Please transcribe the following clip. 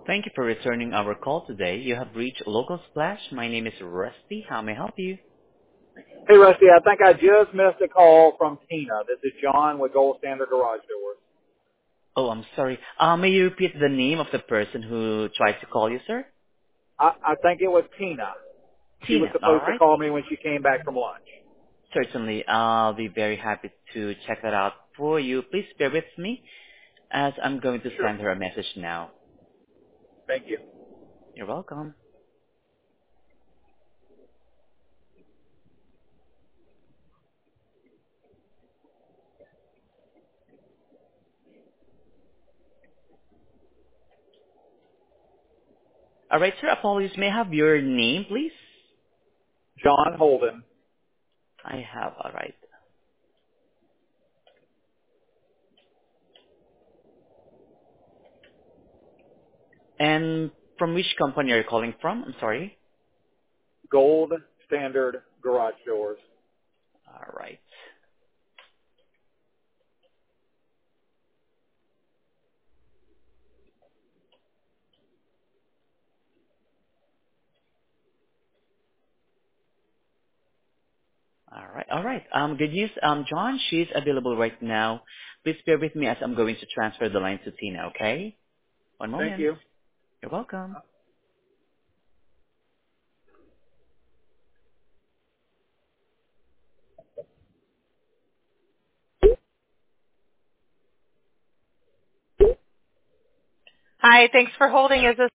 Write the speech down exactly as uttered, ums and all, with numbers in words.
Thank you for returning our call today. You have reached Local Splash. My name is Rusty. How may I help you? Hey, Rusty, I think I just missed a call from Tina. This is John with Gold Standard Garage Doors. Oh, I'm sorry. Uh, may you repeat the name of the person who tried to call you, sir? I, I think it was Tina. She was Tina. All supposed to right. call me when she came back from lunch. Certainly. I'll be very happy to check that out for you. Please bear with me as I'm going to Sure. send her a message now. Thank you. You're welcome. All right, sir. Apologies. May I have your name, please? John Holden, I have. All right. And from which company are you calling from? I'm sorry. Gold Standard Garage Doors. All right. All right. All right. Um, good news. Um, John, she's available right now. Please bear with me as I'm going to transfer the line to Tina, okay? One Thank moment. you. You're welcome. Hi, thanks for holding. Is this